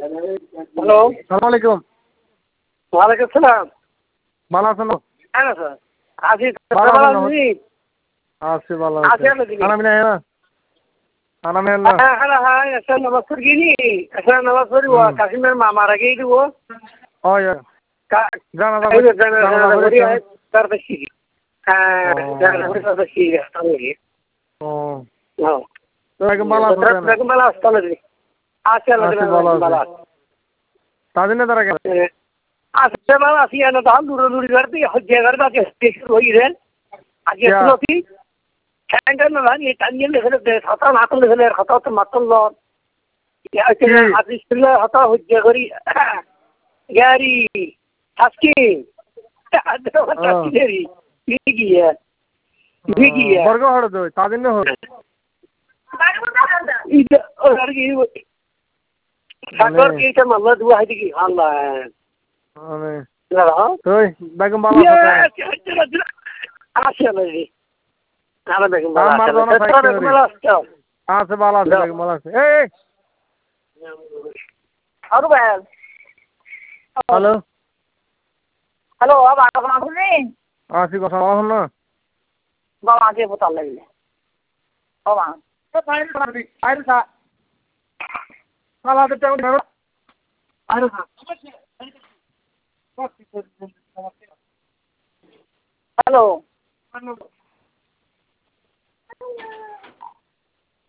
Hello, সালাম আলাইকুম। ওয়ালাইকুম সালাম। ভালো আছেন? হ্যাঁ স্যার, আছি। ভালো ভালো আছেন? আছি। আছি ভালো আছি আছি। আল্লাহ দিলে। খানা পিনা হ্যাঁ খানা পিনা হ্যাঁ হ্যাঁ হ্যাঁ, এসে নামাজ পড়ি নি। এসে নামাজ পড়ি ও কাশিমের মামার আগেই দিব। ওই জানাজা জানাজা করি করেছেন? তার বেশি। হ্যাঁ, জানাজা করি তার বেশি। ও হ্যাঁ। বেগম ভালো আছেন? বেগম ভালো আসতে হবে। আছি আল্লাহ আছি দিলে ভালো ভালো আছি। আছে। তাদিনে তারা গেল? আসতে ভালো আছি না তখন দূরে করতে হজ্জে করতে আজকে শুরু হইলেন। আজকে শুরু কি? Kanka na lan yetanyen de hata nakıl hele hata to matıl lo. Ya işte hadisle hata hujja kori. Gari taski. Adro taski deri. Bigi ya. Bigi ya. বর্গ হড় দই তাদিনে হড়। İde orargi. Sakor ki tam Allah dua hadi ki Allah. আমিন। La. তুই বেগম ভালো আছেন? Aşağı. Nada bekum দাম bala. মারদো না Tetra fight bekum করি। bala aşağı. আছে ভালো আছে বেগম ভালো আছে। এই Aru bhai. হ্যালো Hello, अब आप कहाँ सुन रहे हैं? আসি কথা বলা হল না? बाबा आगे बता लगे। बाबा। তো ফাইল করা দি ফাইল সা সালাতে টাইম ধরো अरे हाँ। हेलो।